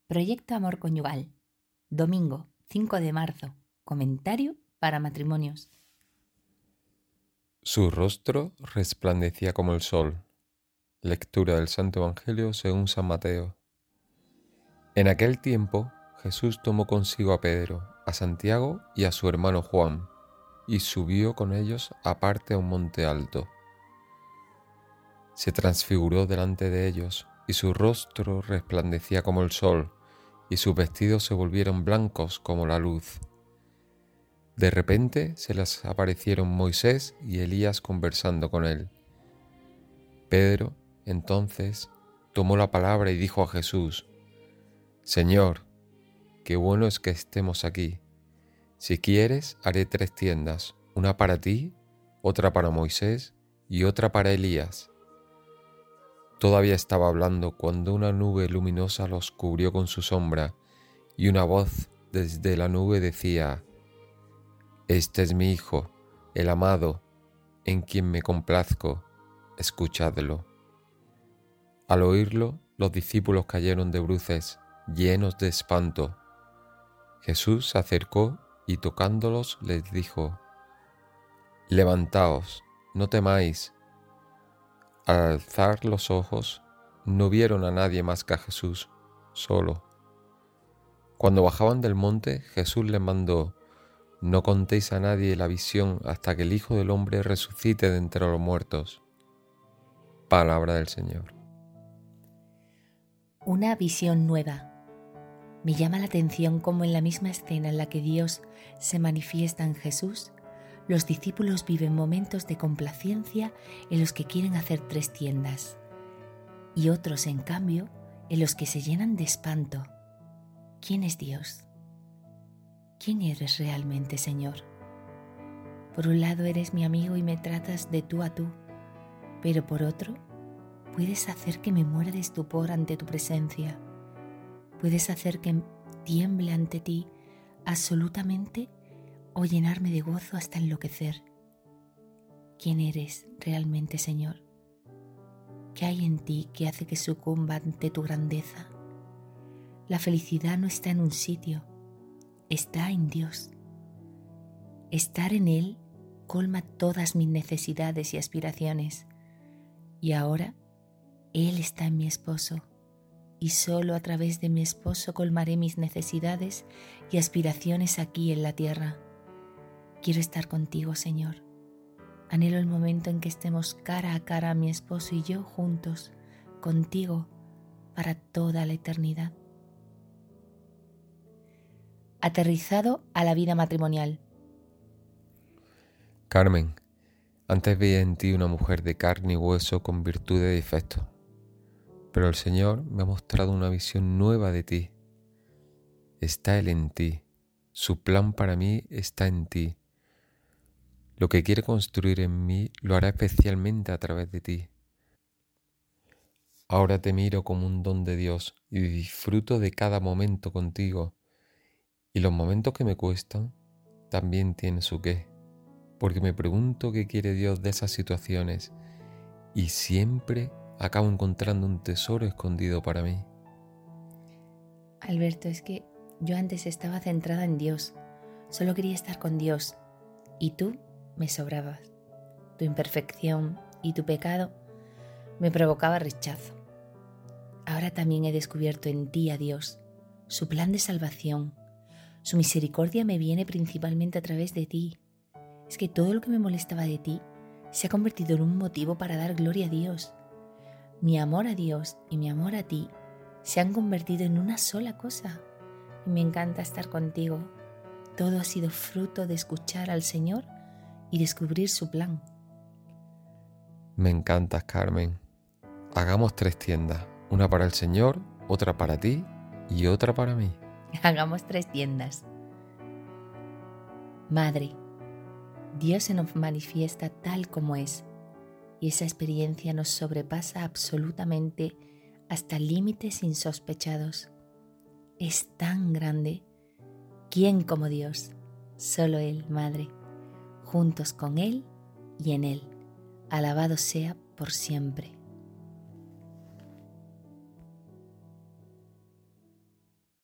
Proyecto Amor Conyugal. Domingo 5 de marzo. Comentario para matrimonios. Su rostro resplandecía como el sol. Lectura del Santo Evangelio según San Mateo. En aquel tiempo Jesús tomó consigo a Pedro, a Santiago y a su hermano Juan, y subió con ellos aparte a un monte alto. Se transfiguró delante de ellos, y su rostro resplandecía como el sol, y sus vestidos se volvieron blancos como la luz. De repente se les aparecieron Moisés y Elías conversando con él. Pedro, entonces, tomó la palabra y dijo a Jesús: Señor, qué bueno es que estemos aquí. Si quieres, haré 3 tiendas, una para ti, otra para Moisés y otra para Elías. Todavía estaba hablando cuando una nube luminosa los cubrió con su sombra, y una voz desde la nube decía: Este es mi Hijo, el amado, en quien me complazco, escuchadlo. Al oírlo, los discípulos cayeron de bruces, llenos de espanto. Jesús se acercó y tocándolos les dijo: Levantaos, no temáis. Al alzar los ojos, no vieron a nadie más que a Jesús, solo. Cuando bajaban del monte, Jesús les mandó: No contéis a nadie la visión hasta que el Hijo del Hombre resucite de entre los muertos. Palabra del Señor. Una visión nueva. Me llama la atención cómo en la misma escena en la que Dios se manifiesta en Jesús, los discípulos viven momentos de complacencia en los que quieren hacer 3 tiendas, y otros, en cambio, en los que se llenan de espanto. ¿Quién es Dios? ¿Quién eres realmente, Señor? Por un lado eres mi amigo y me tratas de tú a tú, pero por otro, puedes hacer que me muera de estupor ante tu presencia. Puedes hacer que tiemble ante ti absolutamente o llenarme de gozo hasta enloquecer. ¿Quién eres realmente, Señor? ¿Qué hay en ti que hace que sucumba ante tu grandeza? La felicidad no está en un sitio, está en Dios. Estar en Él colma todas mis necesidades y aspiraciones. Y ahora Él está en mi esposo, y solo a través de mi esposo colmaré mis necesidades y aspiraciones aquí en la tierra. Quiero estar contigo, Señor. Anhelo el momento en que estemos cara a cara mi esposo y yo juntos, contigo, para toda la eternidad. Aterrizado a la vida matrimonial. Carmen, antes veía en ti una mujer de carne y hueso con virtudes y defectos, pero el Señor me ha mostrado una visión nueva de ti. Está Él en ti, su plan para mí está en ti. Lo que quiere construir en mí lo hará especialmente a través de ti. Ahora te miro como un don de Dios y disfruto de cada momento contigo. Y los momentos que me cuestan también tienen su qué, porque me pregunto qué quiere Dios de esas situaciones y siempre acabo encontrando un tesoro escondido para mí. Alberto, es que yo antes estaba centrada en Dios, solo quería estar con Dios, y tú me sobrabas. Tu imperfección y tu pecado me provocaba rechazo. Ahora también he descubierto en ti a Dios, su plan de salvación. Su misericordia me viene principalmente a través de ti. Es que todo lo que me molestaba de ti se ha convertido en un motivo para dar gloria a Dios. Mi amor a Dios y mi amor a ti se han convertido en una sola cosa. Y me encanta estar contigo. Todo ha sido fruto de escuchar al Señor y descubrir su plan. Me encantas, Carmen. Hagamos 3 tiendas, una para el Señor, otra para ti y otra para mí. Hagamos 3 tiendas. Madre, Dios se nos manifiesta tal como es, y esa experiencia nos sobrepasa absolutamente hasta límites insospechados. Es tan grande. ¿Quién como Dios? Solo Él, Madre, juntos con Él y en Él. Alabado sea por siempre.